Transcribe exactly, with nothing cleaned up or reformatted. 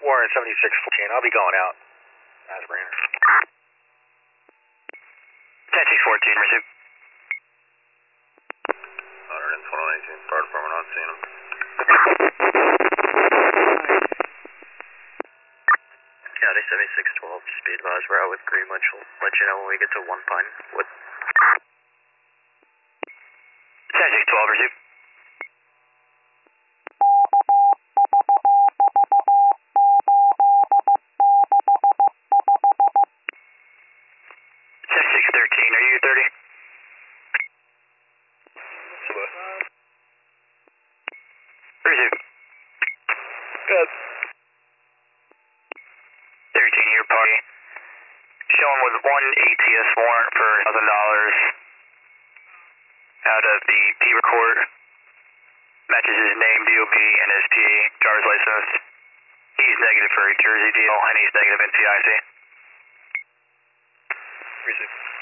Warren seventy-six fourteen. I'll be going out. As Brainer. ten six fourteen, resume. one hundred twenty nineteen, fire department, not seeing him. County seventy-six twelve, just be advised we're out with Greenwich. We'll let you know when we get to One Pine Wood. ten six twelve, resume. ten six thirteen, are you thirty? Resume. Good. thirteen, your party. Showing with one A T S warrant for one thousand dollars out of the P record. Matches his name, D O B, and his P A, driver's license. He's negative for a Jersey deal, and he's negative in P I C. Resume.